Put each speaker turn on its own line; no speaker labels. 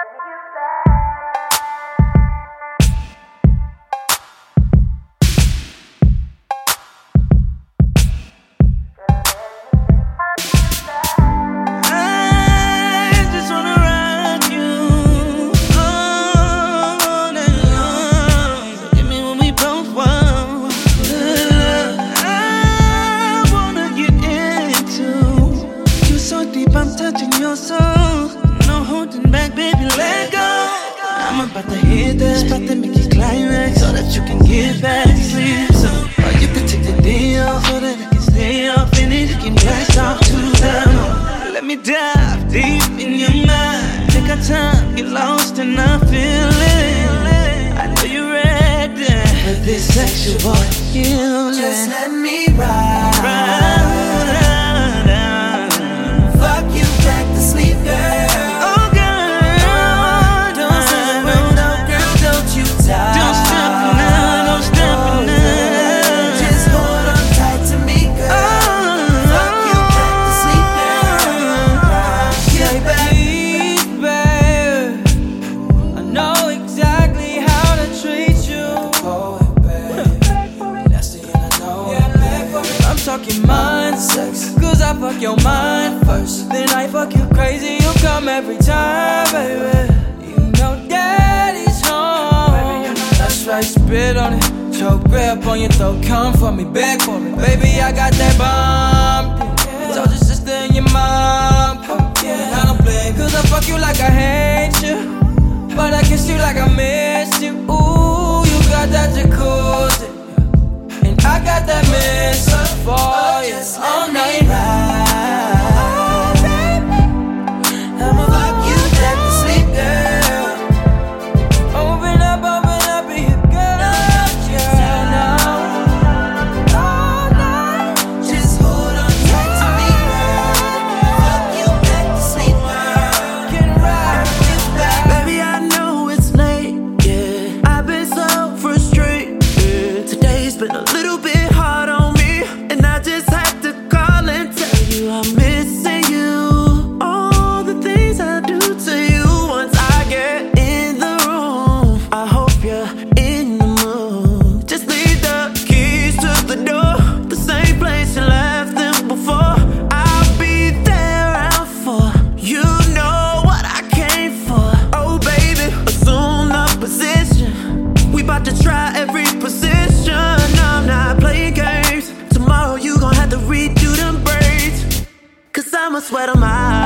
I'm touching your soul. No holding back, baby, let go. I'm about to hit that spot to make you climax, so that you can get back to sleep. So, or you can take the day off, so that I can stay off in it. You can blast off to the moon. Let me dive deep in your mind. Take our time, get lost in our feeling. I know you're ready for this sexual healing.
Just let me ride.
Talking mind sex, cause I fuck your mind first, then I fuck you crazy, you come every time, baby. You know daddy's home, baby, you know that's right, spit on it, choke grip on your throat, come for me, beg for me, baby, I got that bomb, yeah. Told your sister and your mom, yeah. I don't blame, cause I fuck you like I hate you, but I kiss you like I miss you. Ooh, you got that jacuzzi, and I got that mess for you all night.
I'ma fuck you back to sleep, girl.
Open up, be a girl, yeah, now. All night.
Just hold on tight to me, girl. Fuck you back to sleep, girl.
Can ride you back.
Baby, I know it's late, yeah. I've been so frustrated. Today's been a little bit hard on me, and I just had to call and tell you I'm missing you. All the things I do to you once I get in the room. I hope you're in the mood. Just leave the keys to the door, the same place you left them before. I'll be there out for you. Know what I came for. Oh baby, assume the position. We about to try every position. I'm not playing games. Tomorrow you gon' have to redo them braids, cause I'ma sweat 'em out.